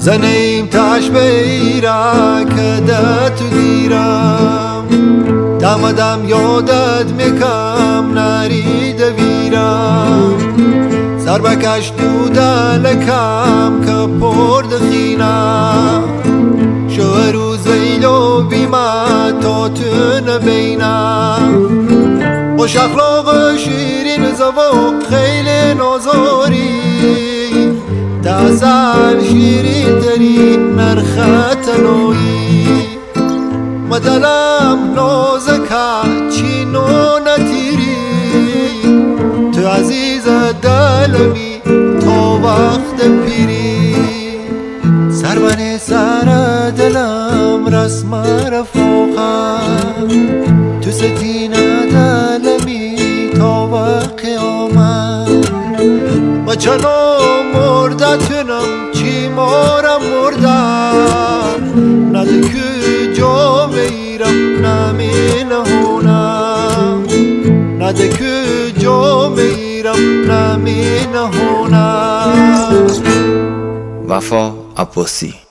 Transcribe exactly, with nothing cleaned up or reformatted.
زنیم تاش بیرا که تو دیرم دم دم یادت میکم نری دویرم سر بکش تو دلکم که پرد خینم شو روز ویلو بیمه تا تو نبینم خوش اخلاق شیرین زوق خیلی نازاری تازال شیرین تری نرخت نوی مدلم نازکا چینو نتیری تو عزیز دلمی تا وقت پیری سربن سر دلم رسم رفاقم تو ستین دلمی تا وقت قیامت و چنو مردتونم چی مارم مردم نده که جا میرم نمی نهونم نده که جا میرم نمی نهونم. وفا عباسی.